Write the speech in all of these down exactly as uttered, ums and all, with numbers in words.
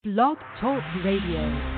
Blog Talk Radio.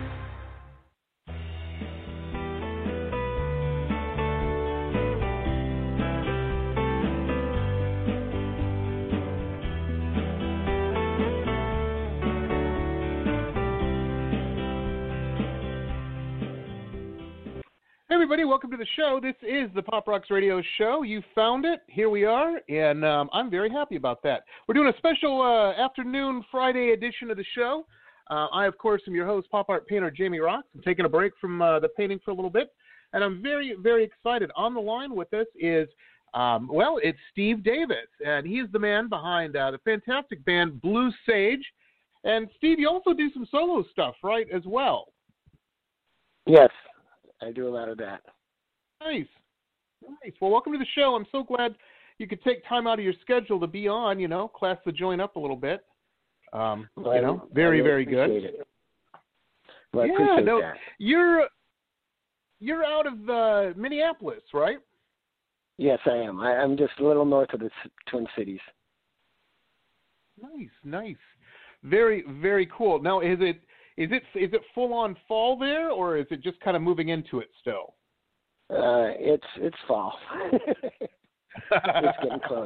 Everybody, welcome to the show. This is the Pop Rocks Radio Show. You found it. Here we are, and um, I'm very happy about that. We're doing a special uh, afternoon Friday edition of the show. Uh, I, of course, am your host, pop art painter Jamie Rocks. I'm taking a break from uh, the painting for a little bit, and I'm very, very excited. On the line with us is, um, well, it's Steve Davis, and he's the man behind uh, the fantastic band Blue Sage. And, Steve, you also do some solo stuff, right, as well? Yes. I do a lot of that. Nice. Nice. Well, welcome to the show. I'm so glad you could take time out of your schedule to be on, you know, class the joint up a little bit. Um, well, you know, very, really very good. It. Well, I yeah, appreciate no, that. You're, you're out of uh, Minneapolis, right? Yes, I am. I, I'm just a little north of the Twin Cities. Nice, nice. Very, very cool. Now, is it... Is it is it full on fall there, or is it just kind of moving into it still? Uh, it's it's fall. It's getting close.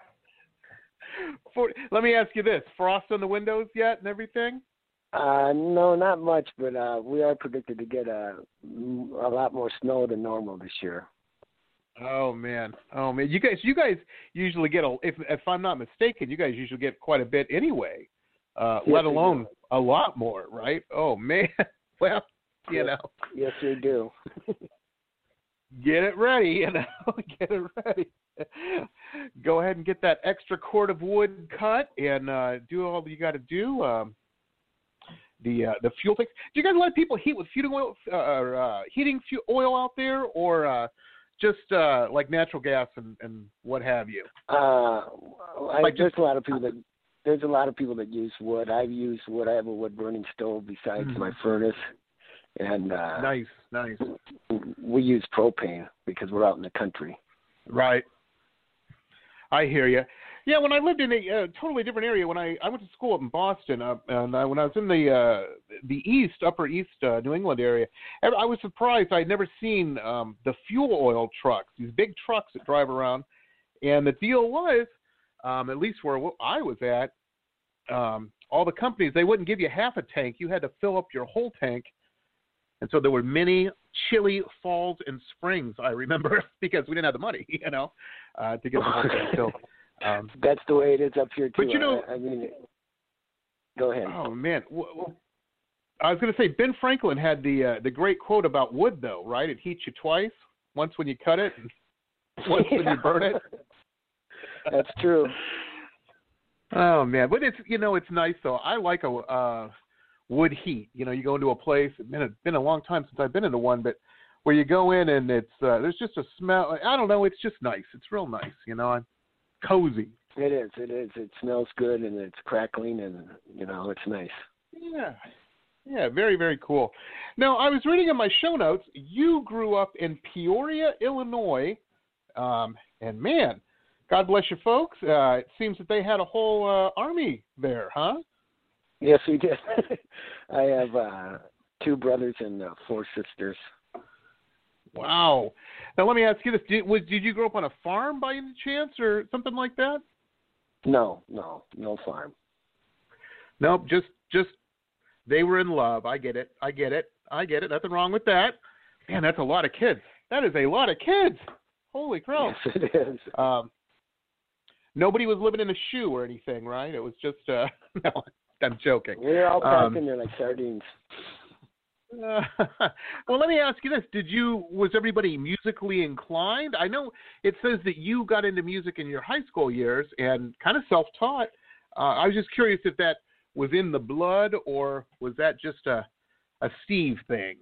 For, let me ask you this: frost on the windows yet and everything? Uh, no, not much, but uh, we are predicted to get a a lot more snow than normal this year. Oh man, oh man! You guys, you guys usually get a. If if I'm not mistaken, you guys usually get quite a bit anyway. Uh, yes, let alone a lot more, right? Oh, man. Well, you yes, know. Yes, we do. Get it ready, you know. Get it ready. Go ahead and get that extra cord of wood cut and uh, do all you got to do. Um, the uh, the fuel tanks. Do you guys let people heat with heating oil, uh, uh, heating fuel oil out there, or uh, just uh, like natural gas and, and what have you? Uh, I, like there's just, a lot of people that. There's a lot of people that use wood. I've used wood. I have a wood burning stove besides mm-hmm. my furnace, and uh, nice, nice. We use propane because we're out in the country. Right. I hear you. Yeah, when I lived in a uh, totally different area, when I, I went to school up in Boston, uh, and I, when I was in the uh, the East, Upper East uh, New England area, I was surprised I'd never seen um, the fuel oil trucks, these big trucks that drive around, and the deal was. Um, at least where I was at, um, all the companies, they wouldn't give you half a tank. You had to fill up your whole tank. And so there were many chilly falls and springs, I remember, because we didn't have the money, you know, uh, to get the whole tank filled. Um, That's the way it is up here, too. But, you know, I, I mean, go ahead. Oh, man. Well, I was going to say, Ben Franklin had the uh, the great quote about wood, though, right? It heats you twice, once when you cut it and once when you burn it. That's true. Oh man, but it's you know it's nice though. I like a uh, wood heat. You know, you go into a place. It's been a, been a long time since I've been into one, but where you go in and it's uh, there's just a smell. I don't know. It's just nice. It's real nice. You know, I'm cozy. It is. It is. It smells good and it's crackling and you know it's nice. Yeah. Yeah, very, very cool. Now, I was reading in my show notes, you grew up in Peoria, Illinois, um, and man. God bless you, folks. Uh, it seems that they had a whole uh, army there, huh? Yes, we did. I have uh, two brothers and uh, four sisters. Wow. Now, let me ask you this. Did, was, did you grow up on a farm by any chance or something like that? No, no, no farm. Nope, just, just they were in love. I get it. I get it. I get it. Nothing wrong with that. Man, that's a lot of kids. That is a lot of kids. Holy crow. Yes, it is. Um, Nobody was living in a shoe or anything, right? It was just, uh, no, I'm joking. We were all packed um, in there like sardines. Uh, well, let me ask you this. Did you, was everybody musically inclined? I know it says that you got into music in your high school years and kind of self-taught. Uh, I was just curious if that was in the blood or was that just a, a Steve thing?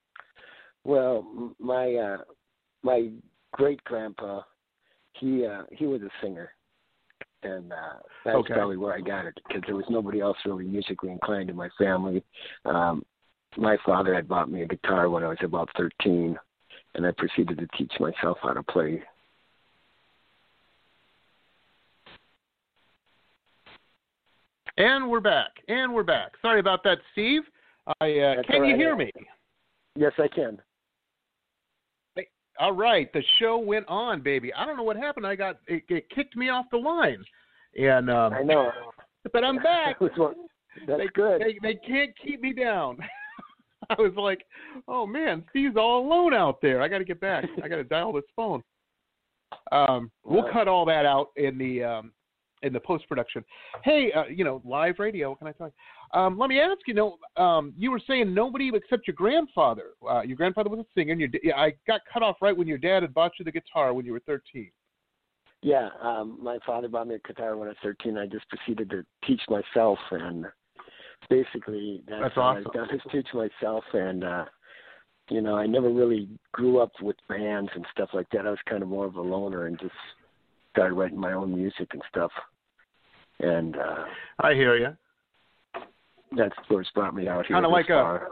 Well, my, uh, my great-grandpa, he, uh, he was a singer. And uh, that's okay. probably where I got it, because there was nobody else really musically inclined in my family. Um, my father had bought me a guitar when I was about thirteen, and I proceeded to teach myself how to play. And we're back. And we're back. Sorry about that, Steve. I uh, can right. you hear me? Yes, I can. Hey, all right. The show went on, baby. I don't know what happened. I got it, it kicked me off the line. And um, I know. But I'm back. That's they, good. They, they can't keep me down. I was like, oh, man, Steve's all alone out there. I got to get back. I got to dial this phone. Um, we'll Wow. cut all that out in the um, in the post-production. Hey, uh, you know, live radio, what can I tell you? Um, let me ask you, you know, um, you were saying nobody except your grandfather. Uh, your grandfather was a singer. And your, I got cut off right when your dad had bought you the guitar when you were thirteen. Yeah, um, my father bought me a guitar when I was thirteen. I just proceeded to teach myself, and basically that's, That's all awesome. I've done is teach myself. And, uh, you know, I never really grew up with bands and stuff like that. I was kind of more of a loner and just started writing my own music and stuff. And uh, I hear you. that's what's brought me out here. Kind of like far.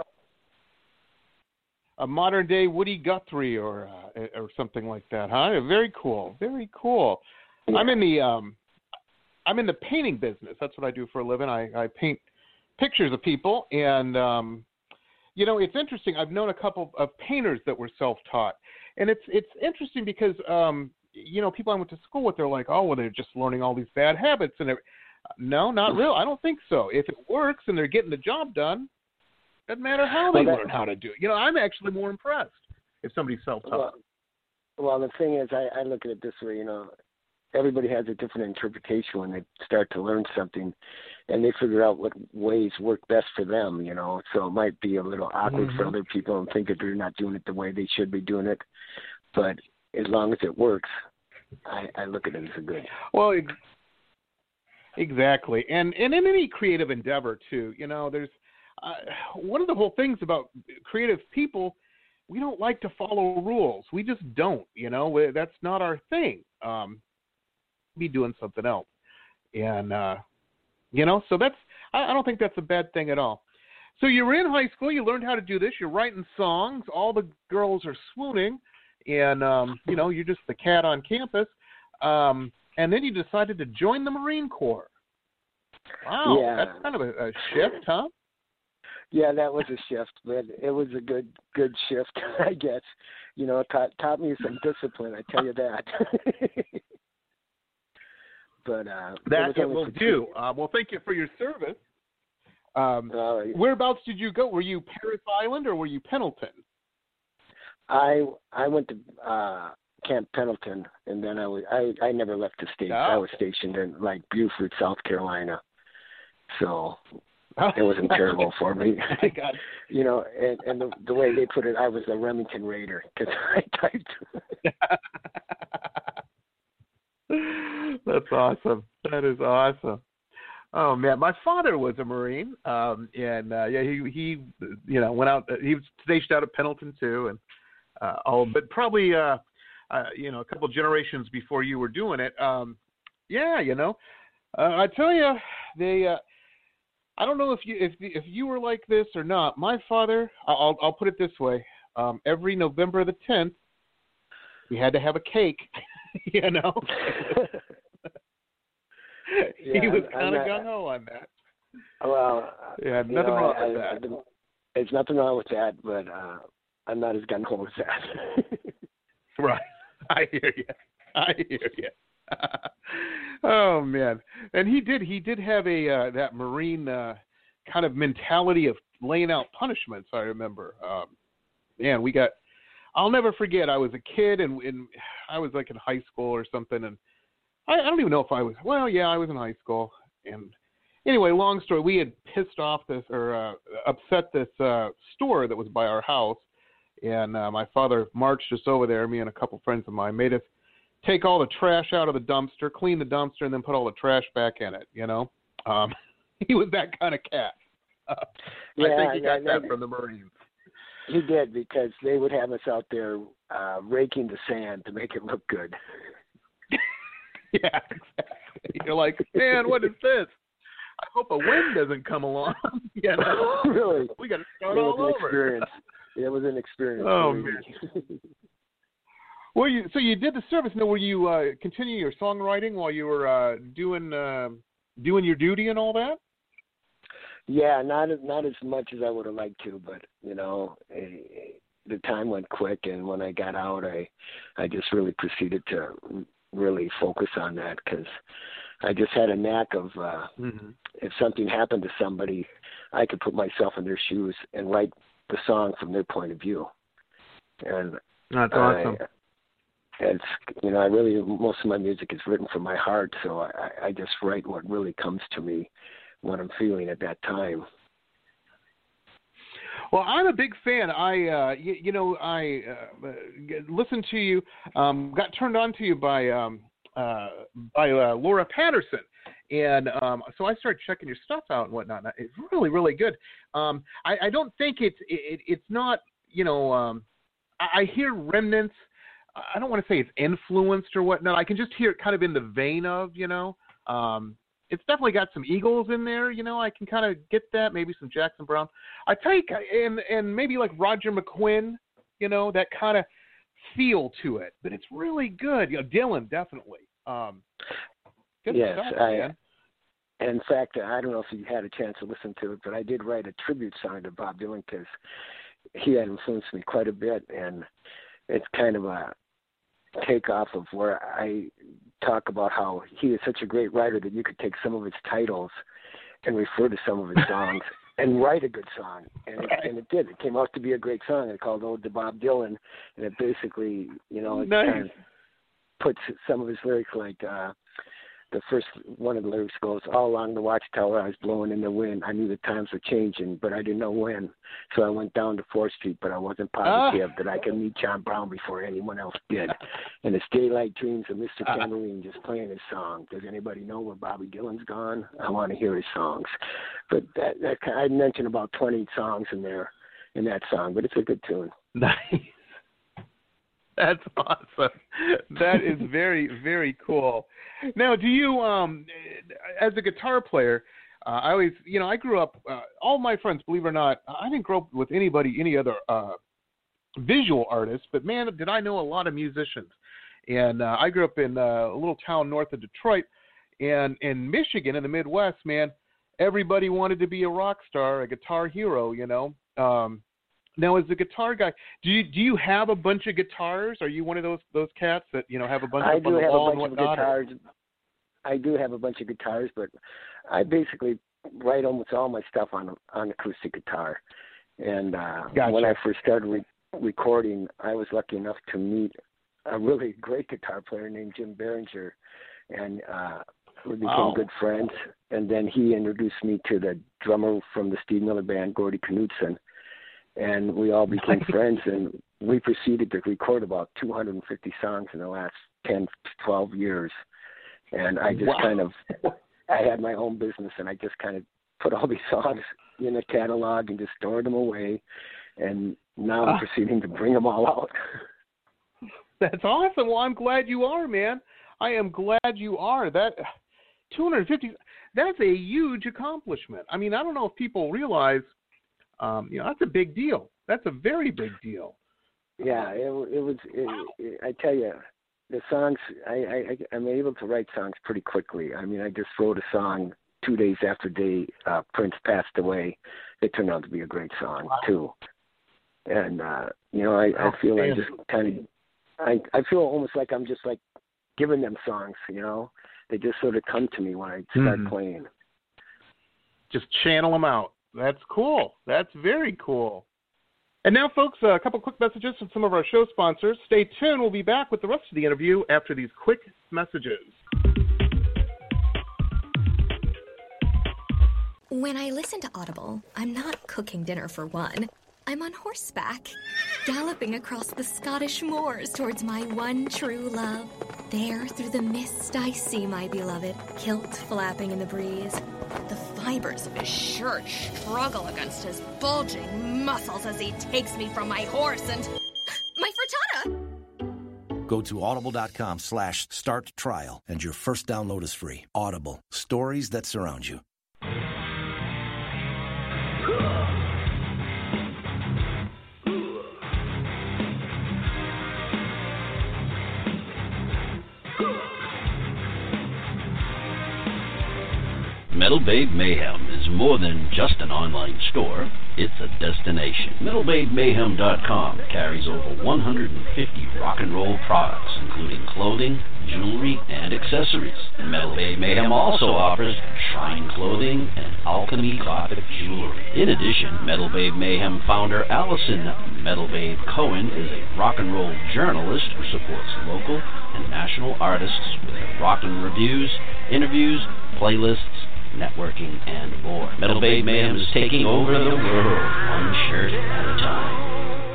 a a modern day Woody Guthrie or uh, or something like that, huh? Very cool. Very cool. Yeah. I'm in the um, I'm in the painting business. That's what I do for a living. I, I paint pictures of people, and um, you know, it's interesting. I've known a couple of painters that were self-taught, and it's it's interesting because um, you know, people I went to school with, they're like, oh, well, they're just learning all these bad habits, and no, not real. I don't think so. If it works and they're getting the job done, doesn't matter how they well, that, learn how to do it. You know, I'm actually more impressed if somebody's self-taught. Well, well the thing is, I, I look at it this way. You know, everybody has a different interpretation when they start to learn something, and they figure out what ways work best for them, you know. So it might be a little awkward Mm-hmm. for other people and think that they're not doing it the way they should be doing it. But as long as it works, I, I look at it as a good. Well, ex- exactly. And, and in any creative endeavor, too, you know, there's uh, one of the whole things about creative people, we don't like to follow rules. We just don't, you know. That's not our thing. Um, be doing something else. And, uh, you know, so that's, I, I don't think that's a bad thing at all. So you were in high school, you learned how to do this, you're writing songs, all the girls are swooning, and, um, you know, you're just the cat on campus. Um, and then you decided to join the Marine Corps. Wow, Yeah. that's kind of a, a shift, huh? Yeah, that was a shift, but it was a good good shift, I guess. You know, it taught, taught me some discipline, I tell you that. But uh, That it, it will do. Uh, well, thank you for your service. Um, uh, whereabouts did you go? Were you Parris Island or were you Pendleton? I I went to uh, Camp Pendleton, and then I was I, I never left the States. Oh. I was stationed in like Beaufort, South Carolina, so it wasn't terrible for me. I got it. You know, and, and the, the way they put it, I was a Remington Raider because I typed. That's awesome. That is awesome. Oh man, my father was a Marine, um, and uh, yeah, he he you know went out. He was stationed out at Pendleton too, and uh, all, but probably uh, uh, you know a couple generations before you were doing it. Um, yeah, you know, uh, I tell you, they. Uh, I don't know if you if if you were like this or not. My father, I'll I'll put it this way: um, every November the tenth, we had to have a cake. You know. Yeah, he was I'm- kind of I'm not- gung ho on that. Well, Yeah, you nothing know, wrong I, with I, that. I, there's nothing wrong with that, but uh, I'm not as gun ho as that. Right. I hear you. I hear you. Oh man, and he did. He did have a uh, that Marine uh, kind of mentality of laying out punishments. I remember. Um, man, we got. I'll never forget. I was a kid, and, and I was like in high school or something, and I, I don't even know if I was. Well, yeah, I was in high school, and anyway, long story. We had pissed off this or uh, upset this uh, store that was by our house, and uh, my father marched us over there. Me and a couple friends of mine made us take all the trash out of the dumpster, clean the dumpster, and then put all the trash back in it. You know, um, he was that kind of cat. Uh, Yeah, I think he got yeah, that yeah. from the Marines. He did, because they would have us out there uh, raking the sand to make it look good. Yeah, exactly. You're like, man, what is this? I hope a wind doesn't come along. You know, Really, we got to it start was all an over. experience. It was an experience. Oh, believe man. me. Well, you so you did the service. Now, were you uh, continuing your songwriting while you were uh, doing uh, doing your duty and all that? Yeah, not as not as much as I would have liked to, but you know, eh, the time went quick, and when I got out, I I just really proceeded to really focus on that because I just had a knack of uh, mm-hmm. if something happened to somebody, I could put myself in their shoes and write the song from their point of view. And that's awesome. I, it's you know, I really most of my music is written from my heart, so I, I just write what really comes to me, what I'm feeling at that time. Well, I'm a big fan. I, uh, you, you know, I uh, listened to you, um, got turned on to you by um, uh, by uh, Laura Patterson, and um, so I started checking your stuff out and whatnot. And it's really, really good. Um, I, I don't think it's it, it's not, you know, um, I, I hear remnants. I don't want to say it's influenced or whatnot. I can just hear it kind of in the vein of, you know. Um, It's definitely got some Eagles in there, you know. I can kind of get that. Maybe some Jackson Browne. I take and and maybe like Roger McGuinn, you know, that kind of feel to it. But it's really good. You know, Dylan definitely. Um, good yes, stuff, I. Man. In fact, I don't know if you had a chance to listen to it, but I did write a tribute song to Bob Dylan because he had influenced me quite a bit, and it's kind of a takeoff of where I talk about how he is such a great writer that you could take some of his titles and refer to some of his songs and write a good song. And it, and it did. It came out to be a great song. It's called Ode to Bob Dylan, and it basically, you know, it nice. kind of puts some of his lyrics like uh, the first one of the lyrics goes, all along the watchtower I was blowing in the wind. I knew the times were changing, but I didn't know when. So I went down to fourth Street, but I wasn't positive ah. that I could meet John Brown before anyone else did. And it's daylight dreams of Mister Uh. Tambourine just playing his song. Does anybody know where Bobby Dylan's gone? I want to hear his songs. But that, that I mentioned about twenty songs in there in that song, but it's a good tune. Nice. That's awesome. That is very, very cool. Now, do you, um, as a guitar player, uh, I always, you know, I grew up, uh, all my friends, believe it or not, I didn't grow up with anybody, any other uh, visual artists, but man, did I know a lot of musicians. And uh, I grew up in uh, a little town north of Detroit, and in Michigan, in the Midwest, man, everybody wanted to be a rock star, a guitar hero, you know. Um, Now, as a guitar guy, do you do you have a bunch of guitars? Are you one of those those cats that, you know, have a bunch I of on do the have wall a and bunch of whatnot? guitars. I do have a bunch of guitars, but I basically write almost all my stuff on on acoustic guitar. And uh, Gotcha. when I first started re- recording, I was lucky enough to meet a really great guitar player named Jim Behringer, and uh, we became wow. good friends. And then he introduced me to the drummer from the Steve Miller Band, Gordy Knudsen. And we all became nice. friends, and we proceeded to record about two hundred fifty songs in the last ten, twelve years. And I just wow. kind of, I had my own business, and I just kind of put all these songs in a catalog and just stored them away. And now I'm uh, proceeding to bring them all out. That's awesome. Well, I'm glad you are, man. I am glad you are. That two hundred fifty, that's a huge accomplishment. I mean, I don't know if people realize, Um, you know, that's a big deal. That's a very big deal. Yeah, it, it was. It, it, I tell you, the songs. I, I I'm able to write songs pretty quickly. I mean, I just wrote a song two days after day uh, Prince passed away. It turned out to be a great song wow. too. And uh, you know, I, I feel I just kind of. I I feel almost like I'm just like giving them songs. You know, they just sort of come to me when I start mm. playing. Just channel them out. That's cool. That's very cool. And now, folks, a couple quick messages from some of our show sponsors. Stay tuned. We'll be back with the rest of the interview after these quick messages. When I listen to Audible, I'm not cooking dinner for one. I'm on horseback, galloping across the Scottish moors towards my one true love. There, through the mist, I see my beloved, kilt flapping in the breeze. The fibers of his shirt struggle against his bulging muscles as he takes me from my horse and... my frittata! Go to audible.com slash start trial and your first download is free. Audible. Stories that surround you. Metal Babe Mayhem is more than just an online store. It's a destination. Metal Babe Mayhem dot com carries over one hundred fifty rock and roll products, including clothing, jewelry, and accessories. Metal Babe Mayhem also offers shrine clothing and alchemy gothic jewelry. In addition, Metal Babe Mayhem founder Allison Metal Babe Cohen is a rock and roll journalist who supports local and national artists with her rockin' reviews, interviews, playlists, networking, and more. Metal Babe Mayhem is taking over the world, one shirt at a time.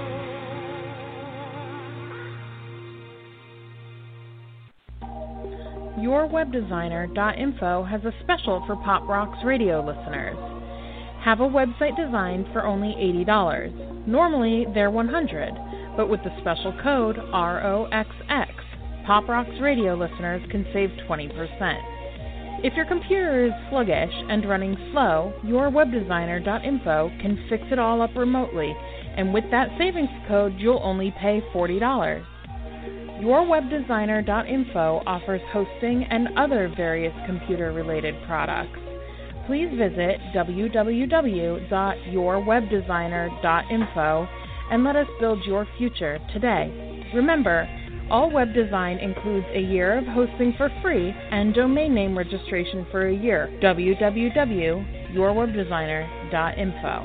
your web designer dot info has a special for Pop Rocks radio listeners. Have a website designed for only eighty dollars. Normally, they're one hundred dollars, but with the special code R O X X, Pop Rocks radio listeners can save twenty percent. If your computer is sluggish and running slow, your web designer dot info can fix it all up remotely, and with that savings code, you'll only pay forty dollars. your web designer dot info offers hosting and other various computer-related products. Please visit w w w dot your web designer dot info and let us build your future today. Remember, all web design includes a year of hosting for free and domain name registration for a year. w w w dot your web designer dot info.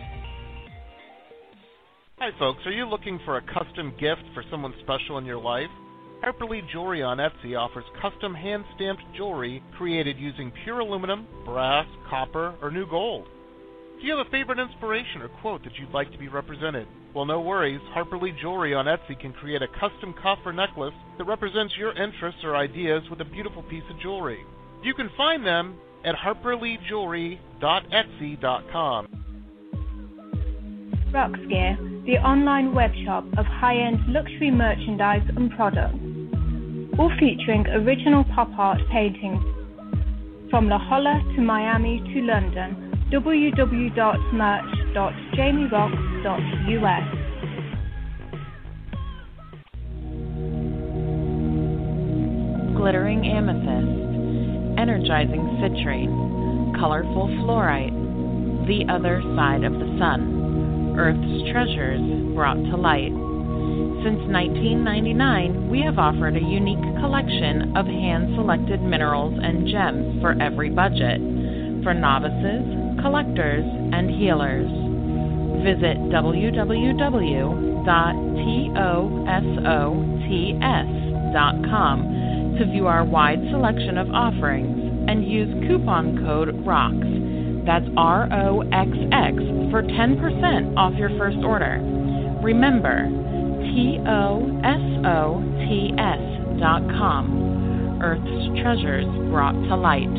Hi folks, are you looking for a custom gift for someone special in your life? Harper Lee Jewelry on Etsy offers custom hand-stamped jewelry created using pure aluminum, brass, copper, or new gold. Do you have a favorite inspiration or quote that you'd like to be represented? Well, no worries. Harper Lee Jewelry on Etsy can create a custom cuff or necklace that represents your interests or ideas with a beautiful piece of jewelry. You can find them at harper lee jewelry dot etsy dot com. Rocks Gear, the online web shop of high-end luxury merchandise and products, all featuring original pop art paintings from La Jolla to Miami to London. w w w dot merch dot jamie rocks dot u s. Glittering amethyst, energizing citrine, colorful fluorite, the other side of the sun, Earth's treasures brought to light. Since nineteen ninety-nine, we have offered a unique collection of hand-selected minerals and gems for every budget, for novices, collectors, and healers. Visit w w w dot tosots dot com to view our wide selection of offerings and use coupon code ROCKS, that's R O X X, for ten percent off your first order. Remember, T O S O T S dot com, Earth's treasures brought to light.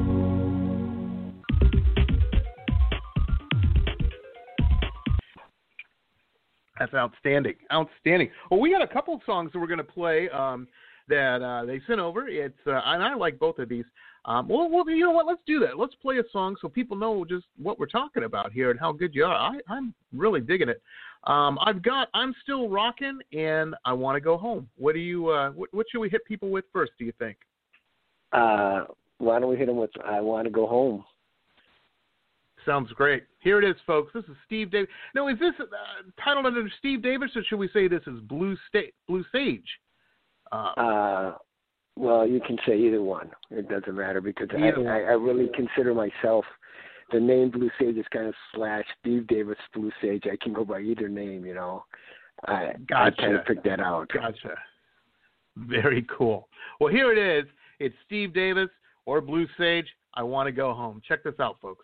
That's outstanding. Outstanding. Well, we got a couple of songs that we're going to play um, that uh, they sent over. It's uh, and I like both of these. Um, well, well, you know what? Let's do that. Let's play a song so people know just what we're talking about here and how good you are. I, I'm really digging it. Um, I've got I'm Still Rockin' and I Want to Go Home. What do you? Uh, what, what should we hit people with first, do you think? Uh, why don't we hit them with I Want to Go Home? Sounds great. Here it is, folks. This is Steve Davis. Now, is this uh, titled under Steve Davis, or should we say this is Blue, Sta- Blue Sage? Uh, uh, well, you can say either one. It doesn't matter because I, I, I really consider myself, the name Blue Sage is kind of slash Steve Davis Blue Sage. I can go by either name, you know. I, gotcha. I kind of picked that out. Gotcha. Very cool. Well, here it is. It's Steve Davis or Blue Sage. I Want to Go Home. Check this out, folks.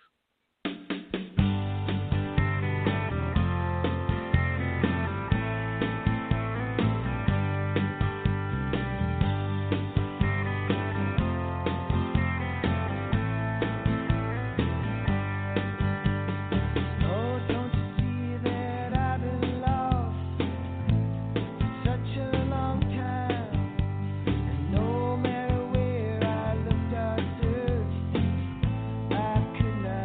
Could not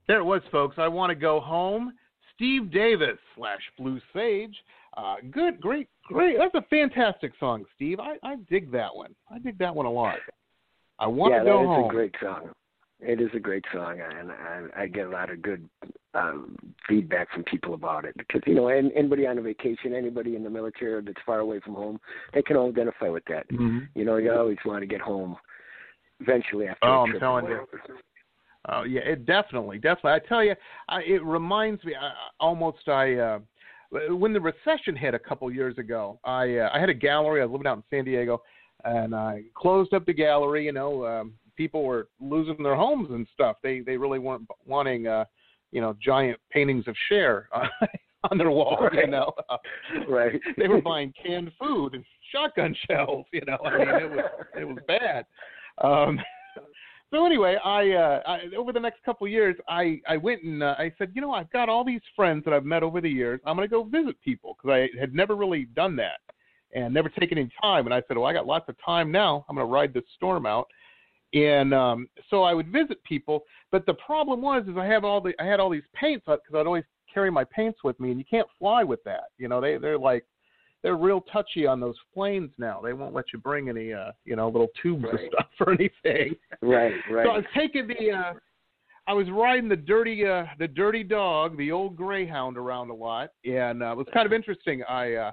There it was, folks. I Want to Go Home. Steve Davis slash Blue Sage. Uh, good, great, great. That's a fantastic song, Steve. I, I dig that one. I dig that one a lot. I Want yeah, to Go Home. Yeah, Home. it's a great song. It is a great song, and I, I get a lot of good um, feedback from people about it. Because, you know, anybody on a vacation, anybody in the military that's far away from home, they can all identify with that. Mm-hmm. You know, you always want to get home eventually after oh, a trip. I'm telling you. Oh, yeah, it definitely, definitely. I tell you, I, it reminds me I, almost I uh, when the recession hit a couple years ago, I uh, I had a gallery. I was living out in San Diego, and I closed up the gallery. You know, um, people were losing their homes and stuff. They they really weren't wanting, uh, you know, giant paintings of Cher uh, on their wall. Right. You know, uh, right? They were buying canned food and shotgun shells. You know, I mean, it was it was bad. Um, So anyway, I, uh, I over the next couple of years, I, I went and uh, I said, you know, I've got all these friends that I've met over the years. I'm going to go visit people because I had never really done that and never taken any time. And I said, well, I got lots of time now. I'm going to ride this storm out. And um, so I would visit people. But the problem was is I have all the I had all these paints because I'd always carry my paints with me, and you can't fly with that. You know, they they're like. They're real touchy on those planes now. They won't let you bring any, uh, you know, little tubes right. of stuff or anything. Right, right. So I was taking the, uh, I was riding the dirty, uh, the dirty dog, the old Greyhound around a lot, and uh, it was kind of interesting. I, uh,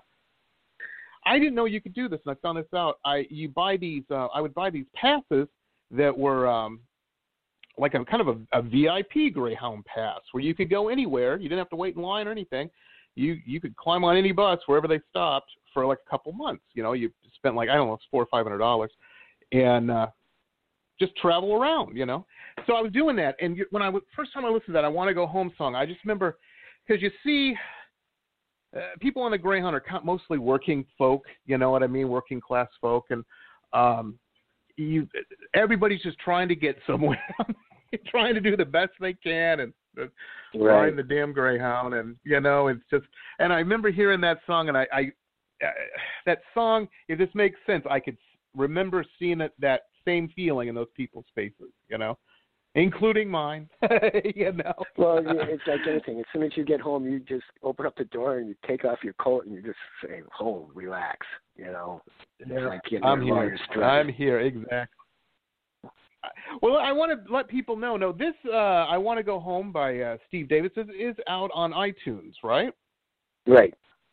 I didn't know you could do this, and I found this out. I, you buy these, uh, I would buy these passes that were um, like a kind of a, a V I P Greyhound pass, where you could go anywhere. You didn't have to wait in line or anything. You you could climb on any bus wherever they stopped for like a couple months. You know, you spent like I don't know, it's four or five hundred dollars, and uh, just travel around. You know, so I was doing that, and when I first time I listened to that, I Want to Go Home song, I just remember because you see, uh, people on the Greyhound are mostly working folk. You know what I mean, working class folk, and um, you everybody's just trying to get somewhere, trying to do the best they can, and. Right. Riding the damn Greyhound, and you know it's just. And I remember hearing that song, and I, I uh, that song. If this makes sense, I could remember seeing it, that same feeling in those people's faces, you know, including mine. you know. Well, it's like anything. As soon as you get home, you just open up the door and you take off your coat and you just say, "Home, relax." You know. It's yeah. like getting I'm your here. stress. I'm here. Exactly. Well, I want to let people know. No, this uh, "I Want to Go Home" by uh, Steve Davis is, is out on iTunes, right? Right.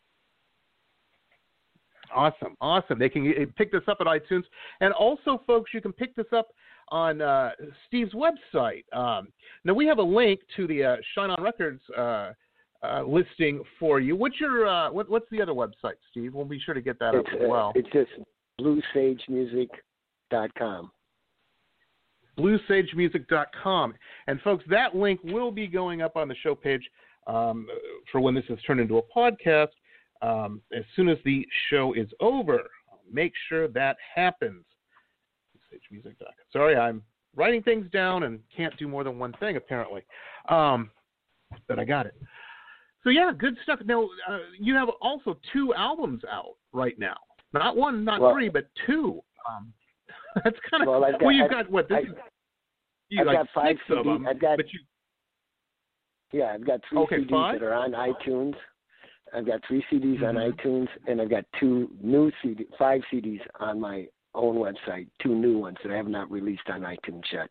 Awesome, awesome. They can pick this up at iTunes, and also, folks, you can pick this up on uh, Steve's website. Um, now, we have a link to the uh, Shine On Records uh, uh, listing for you. What's your uh, what, what's the other website, Steve? We'll be sure to get that it's, up as well. Uh, it's just blue sage music dot com. blue sage music dot com. And, folks, that link will be going up on the show page um, for when this is turned into a podcast. Um, as soon as the show is over, make sure that happens. blue sage music dot com. Sorry, I'm writing things down and can't do more than one thing, apparently. Um, but I got it. So, yeah, good stuff. Now, uh, you have also two albums out right now. Not one, not well, three, but two. Um That's kind of well, cool. got, well, you've I, got what? This I, is, you I've like got five six C Ds. of them, I've got, but you, yeah, I've got three okay, C Ds five? that are on iTunes. I've got three C Ds mm-hmm. on iTunes, and I've got two new C D, five C Ds on my own website. Two new ones that I have not released on iTunes yet.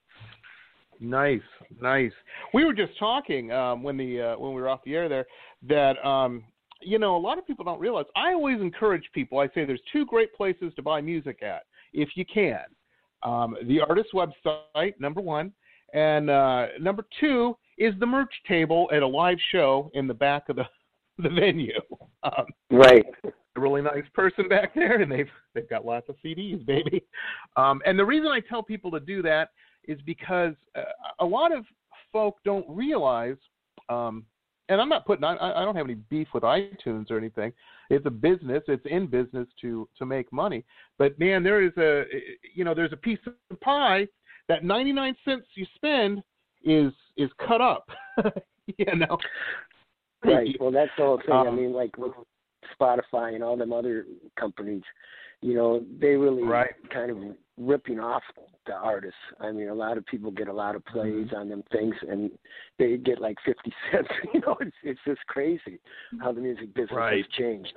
Nice, nice. We were just talking um, when the uh, when we were off the air there that um, you know a lot of people don't realize. I always encourage people. I say there's two great places to buy music at if you can. Um, the artist's website, number one, and uh, number two is the merch table at a live show in the back of the the venue. Um, right. A really nice person back there, and they've they've got lots of C Ds, baby. Um, and the reason I tell people to do that is because uh, a lot of folk don't realize, um, and I'm not putting, I, I don't have any beef with iTunes or anything. It's a business. It's in business to, to make money. But man, there is a, you know, there's a piece of pie that ninety-nine cents you spend is, is cut up, you know? Right. Well, that's the whole thing. Um, I mean, like with Spotify and all them other companies, you know, they really right. kind of ripping off the artists. I mean, a lot of people get a lot of plays on them things, and they get like fifty cents. You know, it's it's just crazy how the music business right. has changed.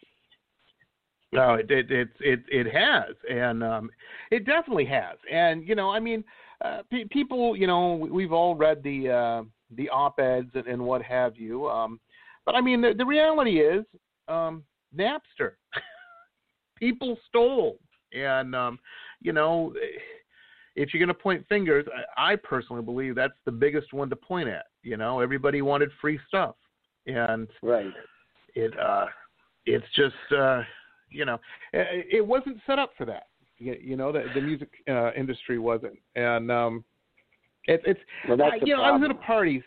No, it it it it, it has, and um, it definitely has. And you know, I mean, uh, pe- people, you know, we've all read the uh, the op-eds and, and what have you. Um, but I mean, the, the reality is, um, Napster, people stole, and um, you know, if you're going to point fingers, I, I personally believe that's the biggest one to point at. You know, everybody wanted free stuff, and right, it uh, it's just. Uh, You know, it wasn't set up for that. You know, the, the music uh, industry wasn't, and um, it, it's. Well, that's I, the you know, problem. I was at a party.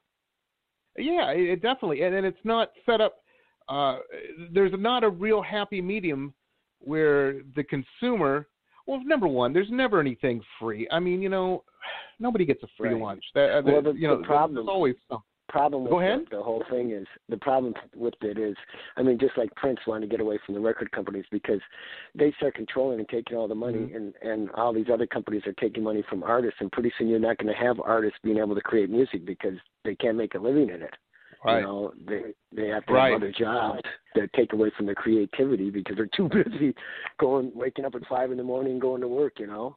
Yeah, it, it definitely, and, and it's not set up. Uh, there's not a real happy medium where the consumer. Well, number one, there's never anything free. I mean, you know, nobody gets a free right. lunch. That, well, the, you know, the problem. there's always something. Problem with Go ahead. The, the whole thing is the problem with it is, I mean, just like Prince wanted to get away from the record companies because they start controlling and taking all the money, Mm-hmm. and and all these other companies are taking money from artists, and pretty soon you're not going to have artists being able to create music because they can't make a living in it. Right. You know, they they have to Right. have other jobs that take away from their creativity because they're too busy going, waking up at five in the morning, going to work. You know.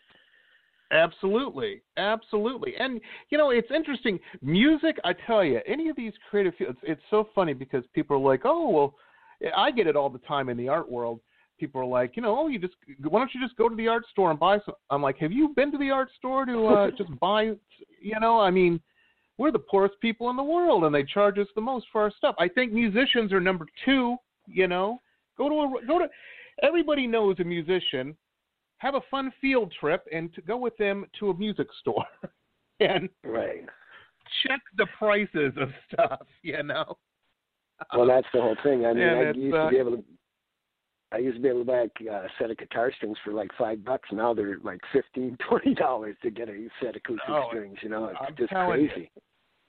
Absolutely, absolutely, and you know it's interesting. Music, I tell you, any of these creative fields, it's so funny because people are like, "Oh, well," I get it all the time in the art world. People are like, you know, "Oh, you just why don't you just go to the art store and buy some?" I'm like, "Have you been to the art store to uh, just buy?" You know, I mean, we're the poorest people in the world, and they charge us the most for our stuff. I think musicians are number two. You know, go to a go to. Everybody knows a musician. Have a fun field trip and to go with them to a music store and right. check the prices of stuff, you know. Well, that's the whole thing. I mean, And I it's, used uh, to be able to. I used to be able to buy a uh, set of guitar strings for like five bucks. Now they're like fifteen, twenty dollars to get a set of acoustic Oh, strings. You know, it's I'm just telling crazy. You.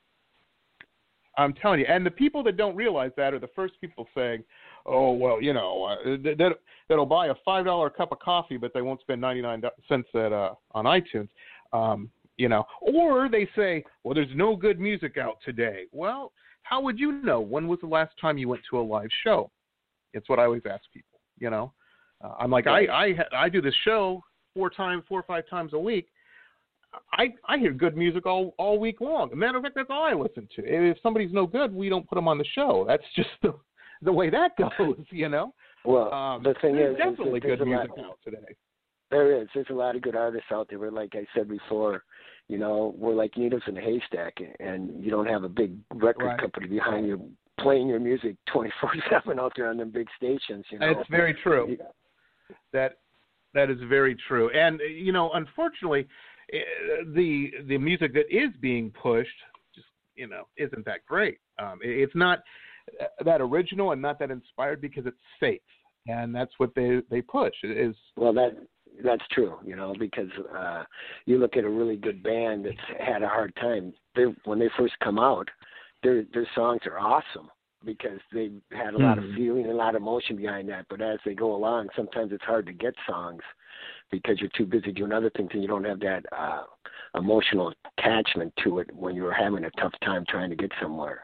I'm telling you, and the people that don't realize that are the first people saying, "Oh, well, you know, uh, that that'll buy a five dollar cup of coffee, but they won't spend ninety nine cents at uh, on iTunes." Um, you know, or they say, "Well, there's no good music out today." Well, how would you know? When was the last time you went to a live show? It's what I always ask people. You know, uh, I'm like, right. I, I I do this show four times, four or five times a week. I, I hear good music all, all week long. As a matter of fact, that's all I listen to. If somebody's no good, we don't put them on the show. That's just the the way that goes, you know. Well, um, the thing there's is, definitely is there's good a music lot, out today. There is. There's a lot of good artists out there. But like I said before, you know, we're like needles in a haystack, and you don't have a big record Right. company behind you playing your music twenty-four seven out there on them big stations. You know, It's very true. Yeah. That that is very true. And you know, unfortunately, the the music that is being pushed just you know isn't that great. Um, it's not that original and not that inspired because it's safe, and that's what they they push. It is well that that's true, you know, because uh, you look at a really good band that's had a hard time. They when they first come out, their their songs are awesome because they had a lot mm-hmm. of feeling and a lot of emotion behind that. But as they go along, sometimes it's hard to get songs because you're too busy doing other things and you don't have that uh, emotional attachment to it when you're having a tough time trying to get somewhere.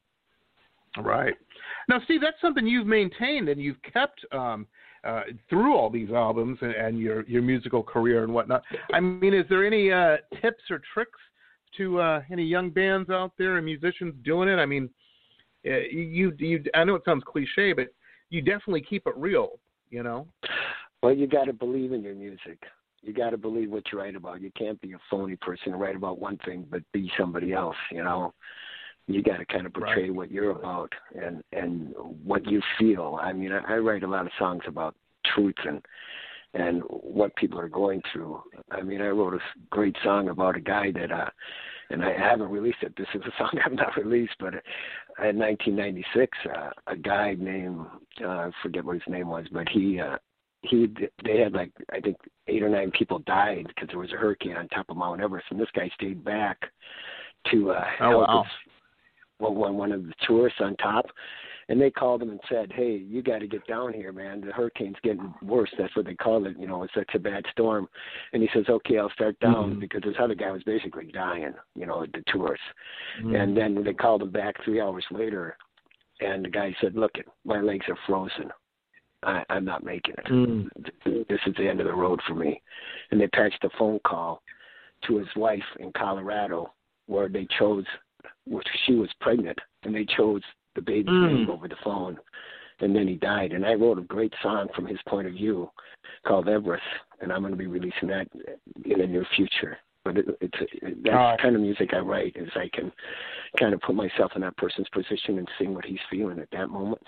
Right. Now, Steve, that's something you've maintained and you've kept um, uh, through all these albums and, and your, your musical career and whatnot. I mean, is there any uh, tips or tricks to uh, any young bands out there and musicians doing it? I mean, uh, you, you, I know it sounds cliche, but you definitely keep it real, you know? Well, you got to believe in your music. You got to believe what you write about. You can't be a phony person and write about one thing but be somebody else, you know? You got to kind of portray right. what you're about and, and what you feel. I mean, I, I write a lot of songs about truth and and what people are going through. I mean, I wrote a great song about a guy that, uh, and I haven't released it. This is a song I've not released, but in nineteen ninety-six, uh, a guy named, uh, I forget what his name was, but he, uh, he, they had like, I think eight or nine people died because there was a hurricane on top of Mount Everest, and this guy stayed back to uh, oh, help wow. his, well, one, one of the tourists on top. And they called him and said, hey, you got to get down here, man. The hurricane's getting worse. That's what they call it. You know, it's such a bad storm. And he says, okay, I'll start down mm-hmm. because this other guy was basically dying, you know, the tourists. Mm-hmm. And then they called him back three hours later. And the guy said, look, my legs are frozen. I, I'm not making it. Mm. This is the end of the road for me. And they patched a phone call to his wife in Colorado where they chose, which she was pregnant, and they chose the baby's mm. name over the phone. And then he died. And I wrote a great song from his point of view called Everest, and I'm going to be releasing that in the near future. But it, it's it, that's uh, the kind of music I write, is I can kind of put myself in that person's position and sing what he's feeling at that moment.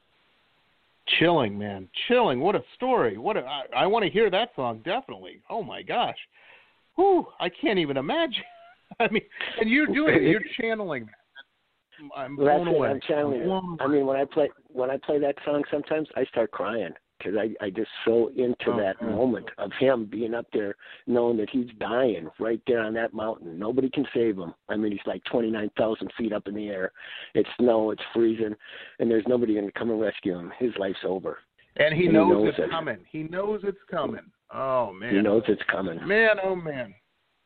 Chilling, man. Chilling. What a story. What a, I, I want to hear that song, definitely. Oh, my gosh. Whew, I can't even imagine. I mean, and you're doing it. You're channeling that. I'm well, blown away. I'm channeling it. I mean, when I play when I play that song, sometimes I start crying because I I just so into oh, that man. moment of him being up there, knowing that he's dying right there on that mountain. Nobody can save him. I mean, he's like twenty-nine thousand feet up in the air. It's snow, it's freezing, and there's nobody going to come and rescue him. His life's over. And he, and knows, he knows it's it. coming. He knows it's coming. Oh, man. He knows it's coming. Man, oh, man.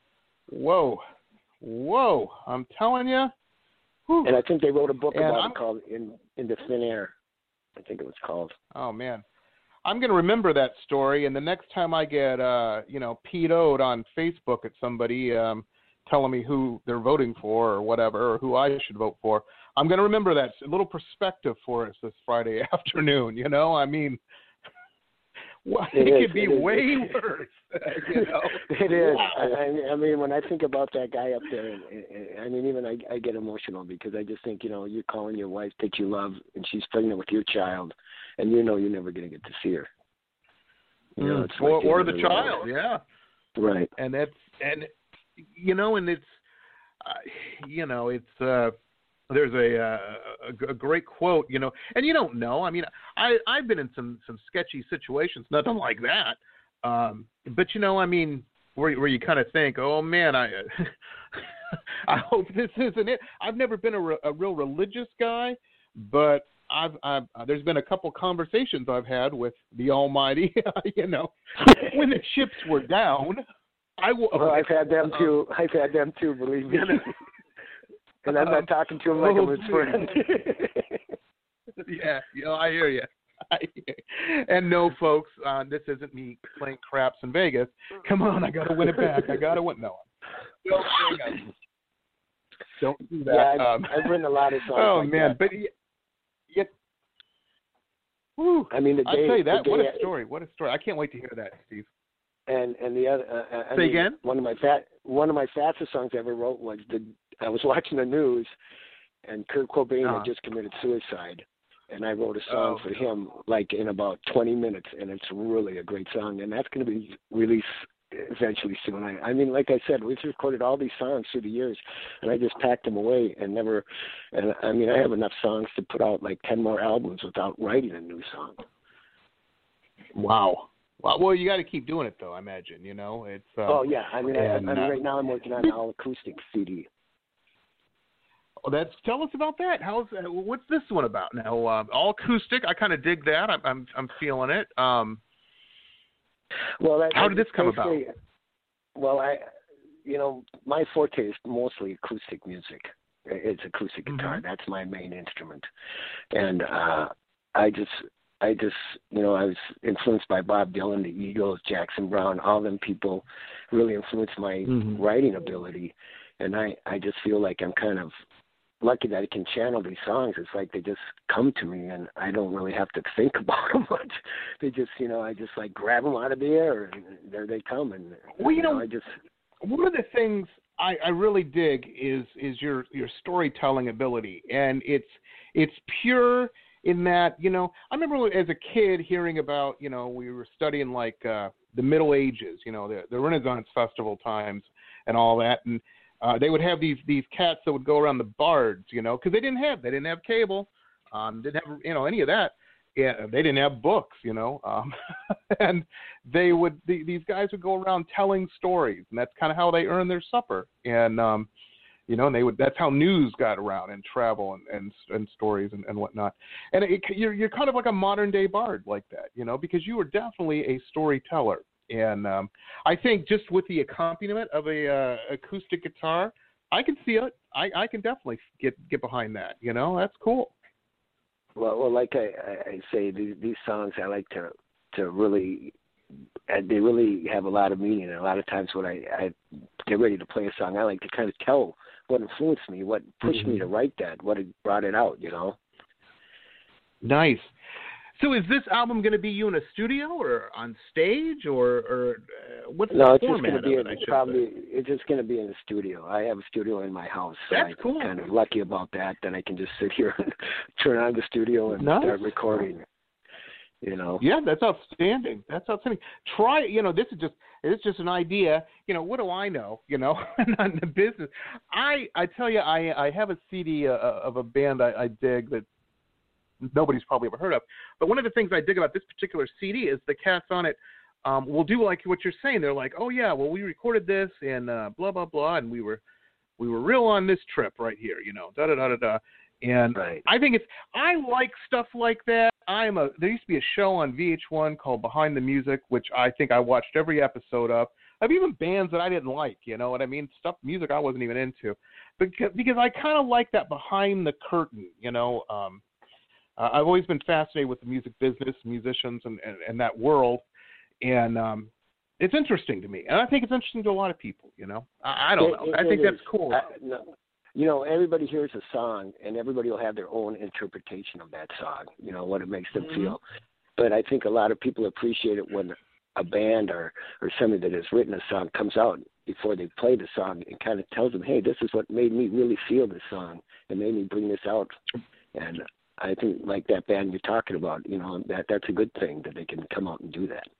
Whoa. Whoa. I'm telling you. Whew. And I think they wrote a book and about I'm, it called In Into Thin Air. I think it was called. Oh, man. I'm going to remember that story, and the next time I get, uh, you know, P O'd on Facebook at somebody um, telling me who they're voting for or whatever, or who I should vote for, I'm going to remember that. A little perspective for us this Friday afternoon, you know? I mean, well, it, it could be it way is. worse. You know? It is. Wow. I, I mean, when I think about that guy up there, and, and, I mean, even I, I get emotional because I just think, you know, you're calling your wife that you love, and she's pregnant with your child, and you know you're never going to get to see her. You know, it's or like or the child, road. yeah. Right. And that's, and, you know, and it's, uh, you know, it's, uh, there's a, uh, a a great quote, you know, and you don't know. I mean, I, I've been in some, some sketchy situations, nothing like that. Um, but, you know, I mean, where, where you kind of think, oh, man, I I hope this isn't it. I've never been a, re, a real religious guy, but I've, I've there's been a couple conversations I've had with the Almighty, you know, when the chips were down. I will, well, I've had them too. Uh, I've had them too, believe me. And I'm not talking to him like I'm his friend. yeah, you know, I hear you. I hear you. And no, folks, uh, this isn't me playing craps in Vegas. Come on, I got to win it back. I got to win. No, don't, don't do that. Yeah, I've, um, I've written a lot of songs. Oh like man, that. but yeah, whew, I mean, the day, I tell you that. Day, what a story! What a story! I can't wait to hear that, Steve. And and the other, uh, I say mean, again. One of my fat, one of my fastest songs I ever wrote was the. I was watching the news, and Kurt Cobain uh-huh. had just committed suicide, and I wrote a song oh. for him like in about twenty minutes, and it's really a great song, and that's going to be released eventually soon. I, I mean, like I said, we've recorded all these songs through the years, and I just packed them away and never. And I mean, I have enough songs to put out like ten more albums without writing a new song. Wow. Well, well, you got to keep doing it, though. I imagine, you know, it's. Um, oh yeah, I mean, and, I, I mean, uh, right now I'm working on an all acoustic C D. Oh, that's tell us about that. How's what's this one about now? Uh, all acoustic. I kind of dig that. I'm I'm I'm feeling it. Um, well, that, how did this come about? Well, I, you know, my forte is mostly acoustic music. It's acoustic guitar. Mm-hmm. That's my main instrument, and uh, I just. I just, you know, I was influenced by Bob Dylan, the Eagles, Jackson Browne, all them people really influenced my mm-hmm. writing ability. And I, I just feel like I'm kind of lucky that I can channel these songs. It's like they just come to me, and I don't really have to think about them much. They just, you know, I just like grab them out of the air, and there they come. And well, you, you know, know, I just one of the things I, I really dig is is your your storytelling ability, and it's it's pure. In that, you know, I remember as a kid hearing about, you know, we were studying like uh, the Middle Ages, you know, the, the Renaissance festival times and all that, and uh, they would have these these cats that would go around the bards, you know, because they didn't have they didn't have cable, um, didn't have you know any of that. Yeah, they didn't have books, you know, um, and they would the, these guys would go around telling stories, and that's kind of how they earned their supper. And um, You know, and they would. That's how news got around and travel and and, and stories and, and whatnot. And it, you're you're kind of like a modern day bard like that, you know, because you were definitely a storyteller. And um, I think just with the accompaniment of a uh, acoustic guitar, I can see it. I, I can definitely get get behind that. You know, that's cool. Well, well, like I, I say, these, these songs I like to to really, they really have a lot of meaning. And a lot of times when I, I get ready to play a song, I like to kind of tell what influenced me, what pushed mm-hmm. me to write that, what brought it out. You know. Nice. So is this album going to be you in a studio or on stage or, or uh, what's no, the format of it? No, it's just probably say? It's just going to be in the studio. I have a studio in my house, so That's I'm cool. kind of lucky about that. Then I can just sit here and turn on the studio and nice. start recording. You know. Yeah, that's outstanding. That's outstanding. Try, you know, this is just it's just an idea. You know, what do I know? You know, not in the business. I I tell you, I I have a C D uh, of a band I, I dig that nobody's probably ever heard of. But one of the things I dig about this particular C D is the cats on it um, will do like what you're saying. They're like, oh yeah, well we recorded this and uh, blah blah blah, and we were we were real on this trip right here, you know, da da da da da. And right. I think it's I like stuff like that. I'm a there used to be a show on V H one called Behind the Music, which I think I watched every episode of. Of even bands that I didn't like, you know what I mean? Stuff, music I wasn't even into, because because I kind of like that behind the curtain, you know. Um, Uh, I've always been fascinated with the music business, musicians, and, and, and that world, and um, it's interesting to me. And I think it's interesting to a lot of people, you know. I, I don't it, know. It, I think it that's is. cool. I, no, you know, everybody hears a song, and everybody will have their own interpretation of that song, you know, what it makes them mm-hmm. feel. But I think a lot of people appreciate it when a band or, or somebody that has written a song comes out before they play the song and kind of tells them, hey, this is what made me really feel this song and made me bring this out. And I think like that band you're talking about, you know, that that's a good thing that they can come out and do that.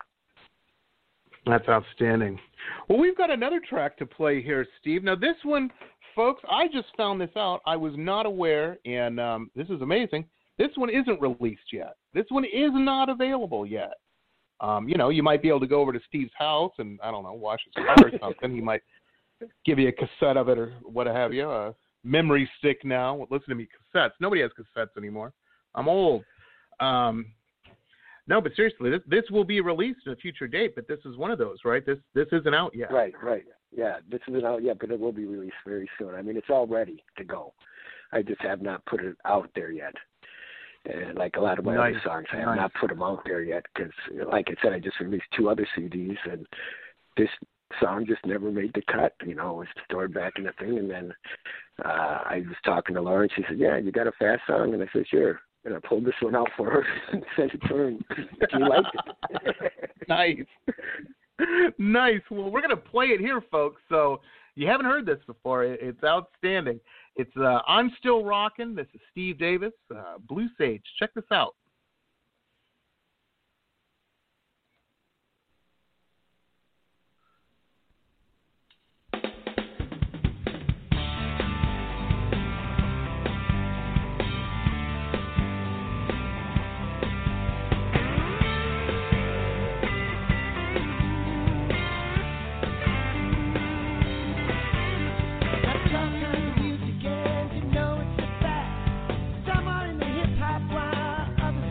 That's outstanding. Well, we've got another track to play here, Steve. Now, this one, folks, I just found this out. I was not aware, and um, this is amazing. This one isn't released yet. This one is not available yet. Um, you know, you might be able to go over to Steve's house and, I don't know, wash his car or something. He might give you a cassette of it or what have you. Uh, memory stick now. Listen to me, cassettes. Nobody has cassettes anymore. I'm old. Um, no, but seriously, this this will be released at a future date. But this is one of those, right? This this isn't out yet. Right, right. Yeah, this isn't out yet, but it will be released very soon. I mean, it's all ready to go. I just have not put it out there yet. And like a lot of my nice. other songs, I have nice. not put them out there yet because, like I said, I just released two other C Ds, and this song just never made the cut. You know, it was stored back in the thing, and then uh, I was talking to Lauren. She said, "Yeah, you got a fast song?" And I said, "Sure." And I pulled this one out for her and sent it to her, and she liked it. Nice. Nice. Well, we're going to play it here, folks. So you haven't heard this before. It's outstanding. It's uh, I'm Still Rockin'. This is Steve Davis, uh, Blue Sage. Check this out. Someone in the hip hop while others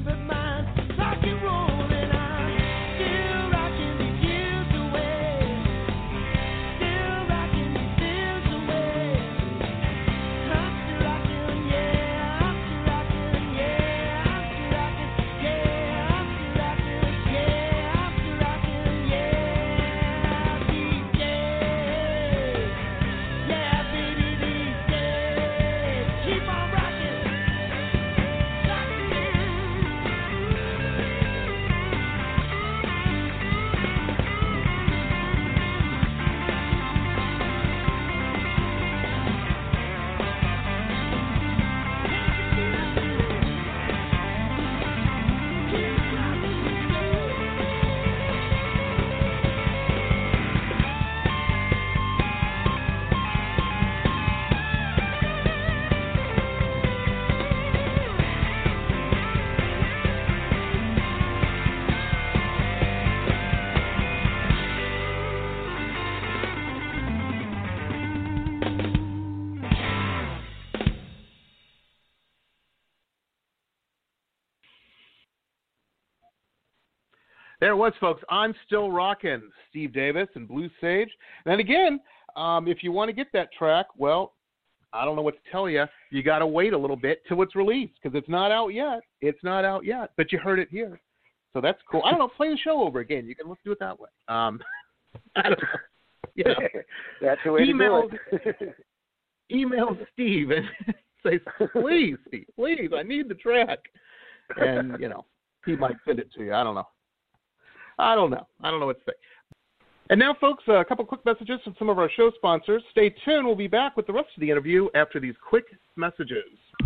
There it was, folks. I'm Still Rockin', Steve Davis and Blue Sage. And again, um, if you want to get that track, well, I don't know what to tell you. You got to wait a little bit till it's released because it's not out yet. It's not out yet, but you heard it here. So that's cool. I don't know. Play the show over again. You can let's do it that way. Um, I don't know. You know. That's the way email, to do it. Email Steve and say, please, Steve, please, I need the track. And, you know, he might send it to you. I don't know. I don't know. I don't know what to say. And now, folks, a couple quick messages from some of our show sponsors. Stay tuned. We'll be back with the rest of the interview after these quick messages.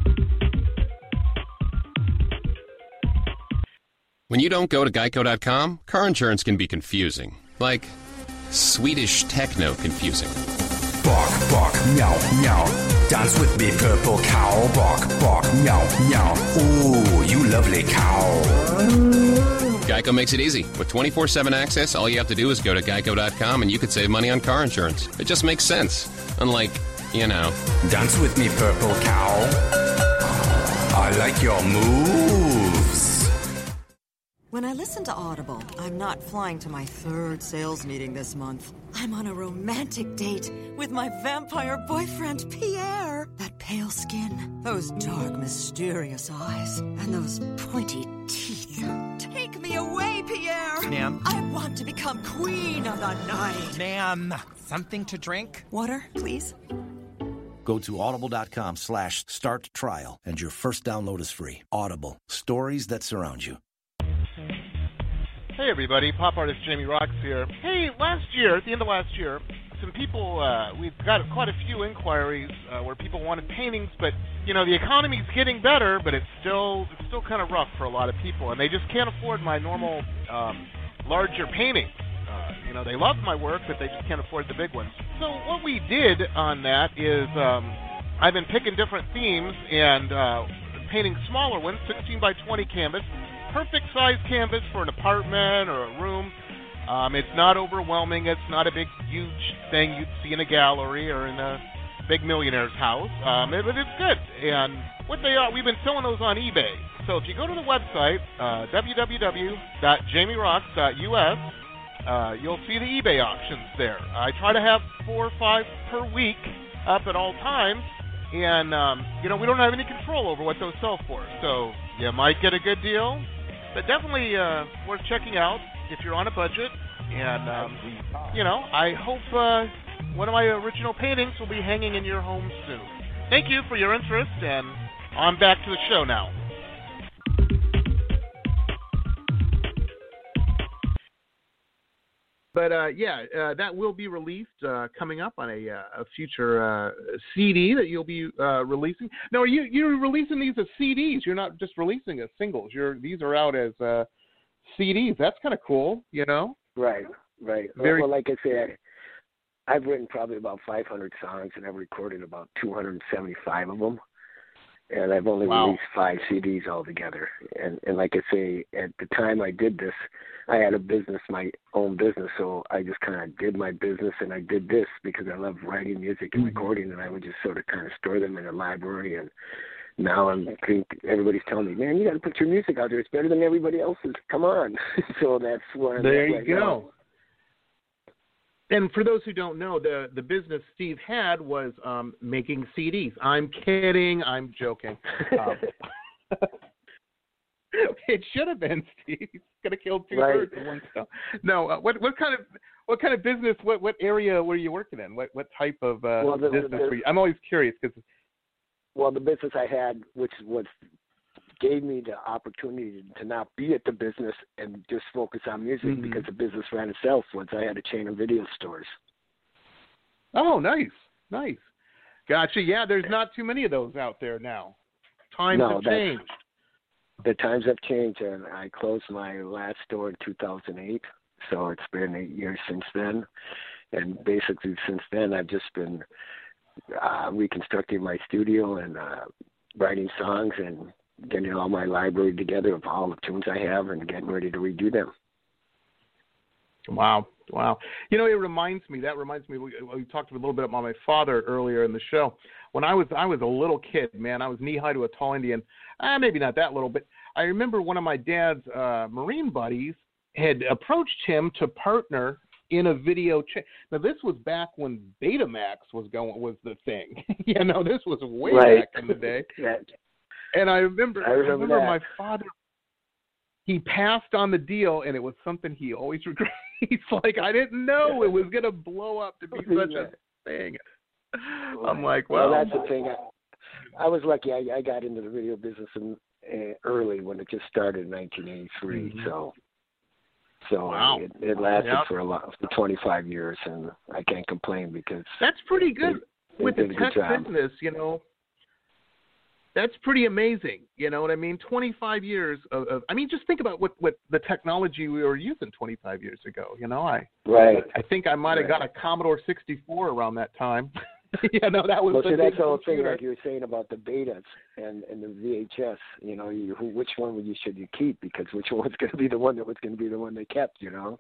When you don't go to geico dot com, car insurance can be confusing. Like Swedish techno confusing. Bark, bark, meow, meow. Dance with me, purple cow. Bark, bark, meow, meow. Ooh, you lovely cow. Geico makes it easy. With twenty-four seven access, all you have to do is go to geico dot com and you could save money on car insurance. It just makes sense. Unlike, you know... Dance with me, purple cow. I like your moves. When I listen to Audible, I'm not flying to my third sales meeting this month. I'm on a romantic date with my vampire boyfriend, Pierre. That pale skin, those dark, mysterious eyes, and those pointy teeth. Take me away, Pierre! Ma'am? I want to become queen of the night. Ma'am, something to drink? Water, please. Go to audible.com slash start trial and your first download is free. Audible. Stories that surround you. Hey, everybody. Pop artist Jamie Rocks here. Hey, last year, at the end of last year, some people, uh, we've got quite a few inquiries uh, where people wanted paintings, but, you know, the economy's getting better, but it's still it's still kind of rough for a lot of people, and they just can't afford my normal um, larger paintings. Uh, you know, they love my work, but they just can't afford the big ones. So what we did on that is um, I've been picking different themes and uh, painting smaller ones, sixteen by twenty canvas, perfect size canvas for an apartment or a room. Um, it's not overwhelming. It's not a big, huge thing you'd see in a gallery or in a big millionaire's house. Um, it, but it's good. And what they are, we've been selling those on eBay. So if you go to the website, uh, w w w dot jamie rocks dot u s, uh, you'll see the eBay auctions there. I try to have four or five per week up at all times. And, um, you know, we don't have any control over what those sell for. So you might get a good deal. But definitely uh, worth checking out if you're on a budget. And, um, you know, I hope uh, one of my original paintings will be hanging in your home soon. Thank you for your interest, and on back to the show now. But, uh, yeah, uh, that will be released uh, coming up on a, uh, a future uh, C D that you'll be uh, releasing. Now, are you, you're releasing these as C Ds. You're not just releasing as singles. You're These are out as uh, C Ds. That's kind of cool, you know? Right, right. Very... Well, like I said, I've written probably about five hundred songs, and I've recorded about two hundred seventy-five of them. And I've only wow. released five C Ds altogether. And, and like I say, at the time I did this, I had a business, my own business, so I just kind of did my business, and I did this because I love writing music and recording, and I would just sort of kind of store them in a library and now I'm, I think everybody's telling me, man, you got to put your music out there. It's better than everybody else's. Come on. So that's where I'm there at you right go. now. And for those who don't know, the the business Steve had was um, making C Ds. I'm kidding. I'm joking. Um, it should have been Steve. He's gonna kill two Right. birds with one stone. No. Uh, what what kind of what kind of business? What what area were you working in? What what type of uh, Well, the- business the- were you? I'm always curious because. Well, the business I had, which was gave me the opportunity to not be at the business and just focus on music Mm-hmm. because the business ran itself, was I had a chain of video stores. Oh, nice, nice. Gotcha. Yeah, there's not too many of those out there now. Times No, have that's- changed. The times have changed, and I closed my last store in two thousand eight, so it's been eight years since then. And basically since then, I've just been uh, reconstructing my studio and uh, writing songs and getting all my library together of all the tunes I have and getting ready to redo them. Wow, wow. You know, it reminds me. That reminds me. We, we talked a little bit about my father earlier in the show. When I was I was a little kid, man, I was knee high to a tall Indian. Uh, maybe not that little, but I remember one of my dad's uh, Marine buddies had approached him to partner in a video. Cha- now, this was back when Betamax was going was the thing. you know, this was way Right. back in the day. Yeah. And I remember, I remember remember that. my father. He passed on the deal, and it was something he always regretted. He's like, I didn't know it was going to blow up to be such a thing. I'm like, well, well, that's the thing. I, I was lucky. I, I got into the video business in, uh, early when it just started in nineteen eighty-three. Mm-hmm. So, so Wow. it, it lasted Yep. for a lot for twenty-five years, and I can't complain because that's pretty good they with the did a good tech job. business. You know, that's pretty amazing. You know what I mean? twenty-five years of, of I mean, just think about what, what the technology we were using twenty-five years ago. You know, I Right. I think I might have Right. got a Commodore sixty-four around that time. you know, that was Well, the see, that's big the whole thing, computer. like you were saying about the betas and, and the V H S. You know, you, who, which one would you should you keep? Because which one was going to be the one that was going to be the one they kept? You know.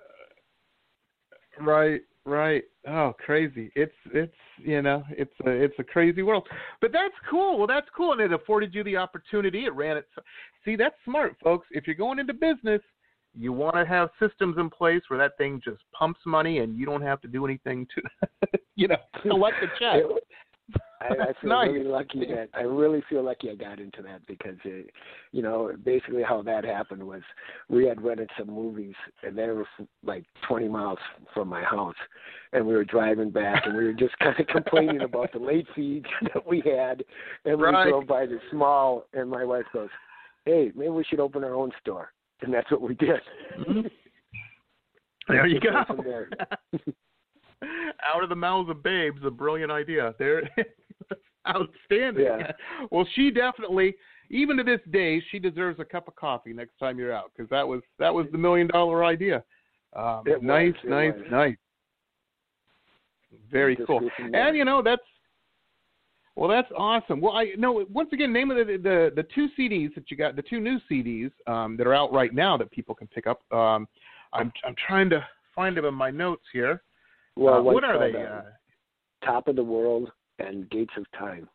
Right, right. Oh, crazy! It's it's you know it's a it's a crazy world, but that's cool. Well, that's cool, and it afforded you the opportunity. It ran it. See, that's smart, folks. If you're going into business, you want to have systems in place where that thing just pumps money, and you don't have to do anything to, you know, collect a check. I, I feel nice. really lucky that I really feel lucky I got into that because, it, you know, basically how that happened was we had rented some movies and they were like twenty miles from my house, and we were driving back and we were just kind of complaining about the late fees that we had, and we Right. drove by the small, and my wife goes, "Hey, maybe we should open our own store," and that's what we did. Mm-hmm. There you go. From there. Out of the mouths of babes, a brilliant idea. There, outstanding. Yeah. Well, she definitely, even to this day, she deserves a cup of coffee next time you're out because that was that was the million dollar idea. Um, It was, nice, it nice, was. nice. Very Just cool. go from there. And you know that's well, that's awesome. Well, I know once again, name of the the the two C Ds that you got, the two new C Ds um, that are out right now that people can pick up. Um, I'm I'm trying to find them in my notes here. Well, Uh, what one's are they? called, Uh, uh, Top of the World and Gates of Time.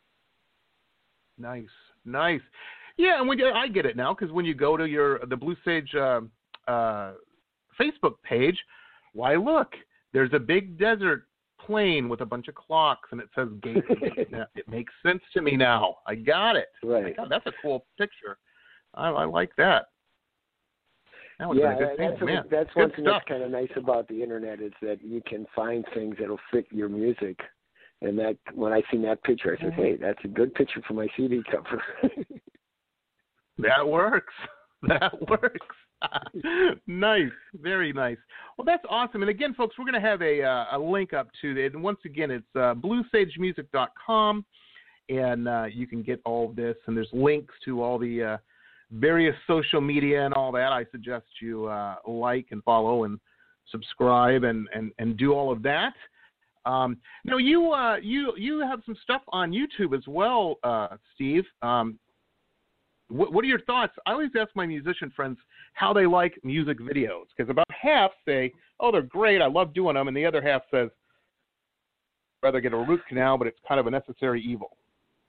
Nice, nice. Yeah, and when you, I get it now because when you go to your the Blue Sage uh, uh, Facebook page, why look, there's a big desert plain with a bunch of clocks and it says Gates. It makes sense to me now. I got it. Right. God, that's a cool picture. I, I like that. That was Yeah, a good thing, that's, man. that's Good one thing stuff. that's kind of nice about the internet is that you can find things that'll fit your music. And that when I seen that picture, I said, "Hey, that's a good picture for my C D cover." That works. That works. Nice. Very nice. Well, that's awesome. And again, folks, we're going to have a uh, a link up to it. And once again, it's uh, blue sage music dot com, and uh, you can get all of this. And there's links to all the uh, various social media and all that. I suggest you uh, like and follow and subscribe and, and, and do all of that. Um, now, you uh, you you have some stuff on YouTube as well, uh, Steve. Um, what, what are your thoughts? I always ask my musician friends how they like music videos because about half say, "Oh, they're great. I love doing them," and the other half says, "I'd rather get a root canal, but it's kind of a necessary evil."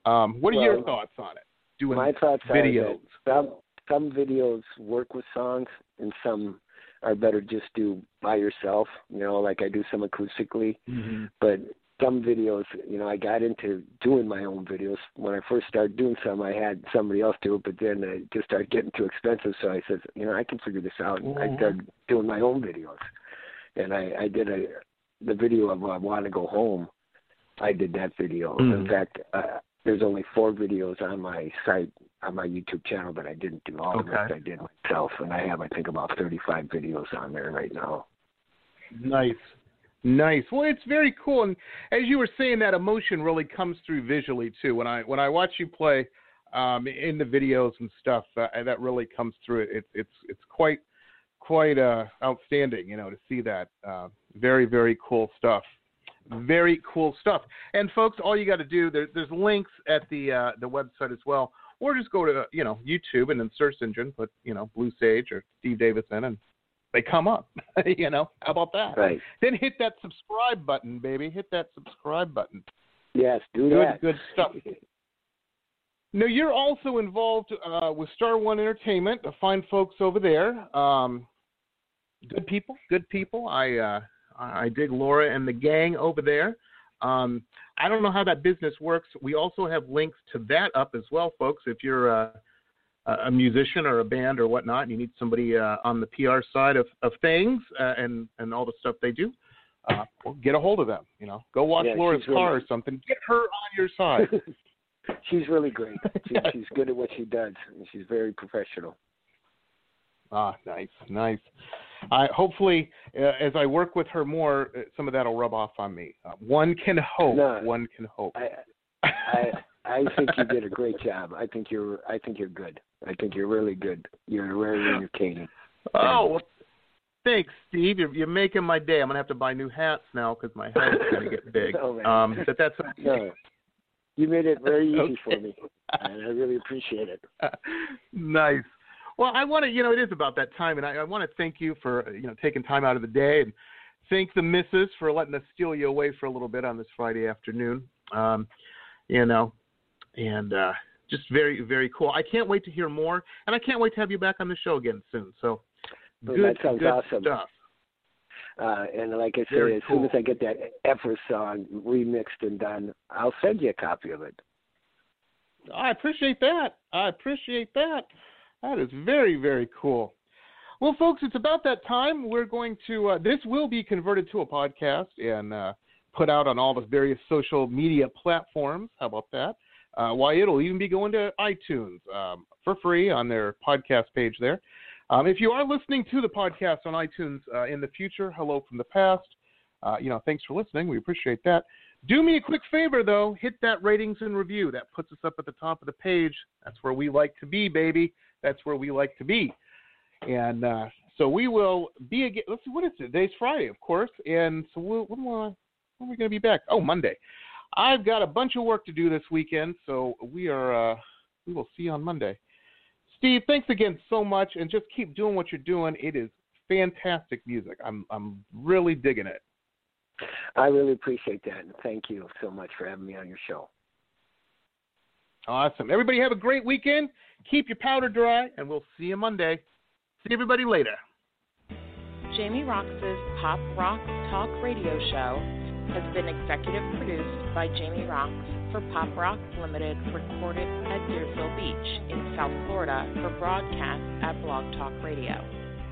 Um, what are well, your thoughts on it? Doing my thoughts videos. are that some, some videos work with songs and some are better just do by yourself, you know, like I do some acoustically. Mm-hmm. But some videos, you know, I got into doing my own videos. When I first started doing some, I had somebody else do it, but then it just started getting too expensive. So I said, you know, I can figure this out. Mm-hmm. I started doing my own videos. And I, I did a the video of I Want to Go Home. I did that video. Mm-hmm. In fact, uh, there's only four videos on my site, on my YouTube channel, that I didn't do. All okay. the rest I did myself. And I have, I think, about thirty-five videos on there right now. Nice. Nice. Well, it's very cool. And as you were saying, that emotion really comes through visually, too. When I when I watch you play um, in the videos and stuff, uh, that really comes through. It, it's it's quite quite uh, outstanding, you know, to see that. Uh, very, very cool stuff. Very cool stuff. And, folks, all you got to do, there, there's links at the uh, the website as well. Or just go to, you know, YouTube and then search engine, put, you know, Blue Sage or Steve Davison, and they come up. You know, how about that? Right. Then hit that subscribe button, baby. Hit that subscribe button. Yes, do good, that. Good stuff. Now, you're also involved uh, with Star One Entertainment, the fine folks over there. Um, good people, good people. I uh, I dig Laura and the gang over there. Um, I don't know how that business works. We also have links to that up as well, folks. If you're uh, a musician or a band or whatnot, and you need somebody uh, on the P R side of, of things uh, and, and all the stuff they do, uh, well, get a hold of them. You know, go watch yeah, Laura's really, car or something. Get her on your side. She's really great. She, she's good at what she does, and she's very professional. Ah, nice, nice. I hopefully, uh, as I work with her more, uh, some of that will rub off on me. Uh, one can hope. No, one can hope. I, I, I think you did a great job. I think you're. I think you're good. I think you're really good. You're very entertaining. Oh, well, thanks, Steve. You're, you're making my day. I'm gonna have to buy new hats now because my head's gonna get big. Oh, man. Um, but that's okay. No, you made it very easy okay. for me, and I really appreciate it. Nice. Well, I want to, you know, it is about that time, and I, I want to thank you for, you know, taking time out of the day, and thank the missus for letting us steal you away for a little bit on this Friday afternoon. Um, you know, and uh, just very, very cool. I can't wait to hear more, and I can't wait to have you back on the show again soon. So, well, good, that sounds good awesome. stuff. Uh, and like I say, Very as cool. soon as I get that Effer song remixed and done, I'll send you a copy of it. I appreciate that. I appreciate that. That is very, very cool. Well, folks, it's about that time. We're going to, uh, this will be converted to a podcast and uh, put out on all the various social media platforms. How about that? Uh, why, it'll even be going to iTunes um, for free on their podcast page there. Um, if you are listening to the podcast on iTunes uh, in the future, hello from the past. Uh, you know, thanks for listening. We appreciate that. Do me a quick favor, though. Hit that ratings and review. That puts us up at the top of the page. That's where we like to be, baby. That's where we like to be. And uh, so we will be again. Let's see, what is it? Today's Friday, of course. And so we'll, when, will, when are we going to be back? Oh, Monday. I've got a bunch of work to do this weekend, so we are. Uh, we will see you on Monday. Steve, thanks again so much, and just keep doing what you're doing. It is fantastic music. I'm I'm really digging it. I really appreciate that, and thank you so much for having me on your show. Awesome. Everybody have a great weekend. Keep your powder dry, and we'll see you Monday. See everybody later. Jamie Roxx's Pop Rock Talk Radio Show has been executive produced by Jamie Roxx for Pop Rocks Limited, recorded at Deerfield Beach in South Florida for broadcast at Blog Talk Radio.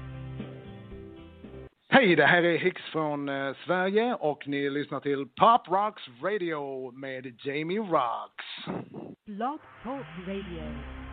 Hej, det här är Hicks från eh, Sverige och ni lyssnar till Pop Rocks Radio med Jamie Roxx. Blog Talk Radio.